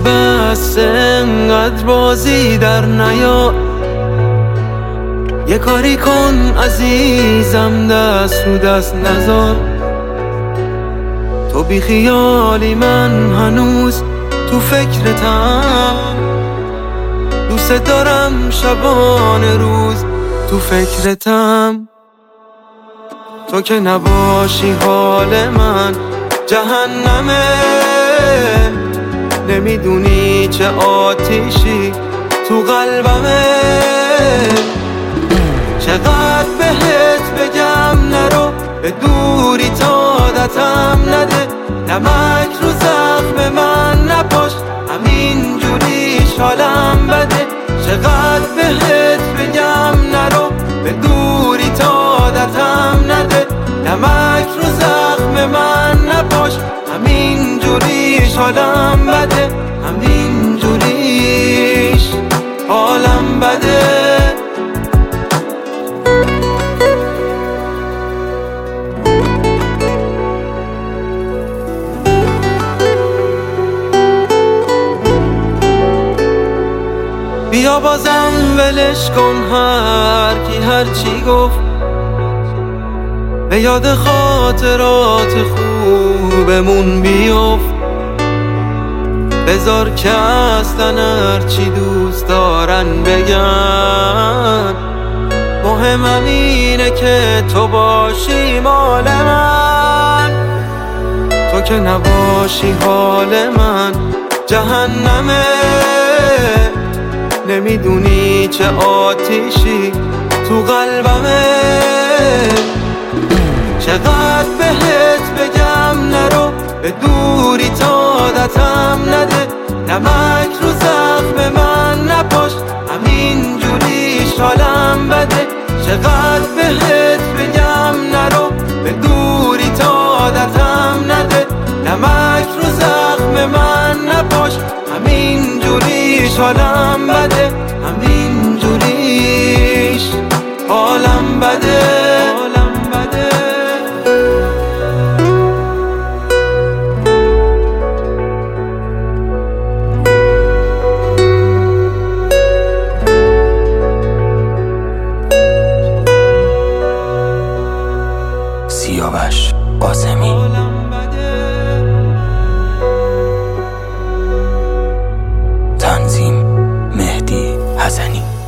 بس انقدر بازی در نیار، یه کاری کن عزیزم دست رو دست نذار. تو بی خیالی من هنوز تو فکرتم، دوست دارم شبانه روز تو فکرتم. تو که نباشی حال من جهنمه، نمیدونی چه آتیشی تو قلبمه. چقدر بهت بگم نرو، به دوری تا عادتم نده. نمک رو زخم من نپاش، همین جوریش حالم بده. چقدر بهت بگم نرو، به دوری تا عادتم نده. نمک رو زخم من نپاش، همین جوریش حالم بده. همین جوریش حالم بده. بیا بازم ولش کن هر کی هر چی گفت، به یاد خاطرات خوبمون بیفت. بذار که اصلا هر چی دوست دارن بگن، مهم اینه که تو باشی مال من. تو که نباشی حال من جهنمه، نمیدونی چه آتیشی تو قلبمه. چقدر بهت بگم نرو، به دوری تا عادتم نده. نمک رو زخم من نپاش، همین جوریش حالم بده. چقدر بهت بگم نرو، به دوری تا عادتم نده. نمک رو زخم من نپاش، همین جوریش حالم بده. همین جوریش حالم بده. سیاوش قاسمی. تنظیم مهدی حسنی.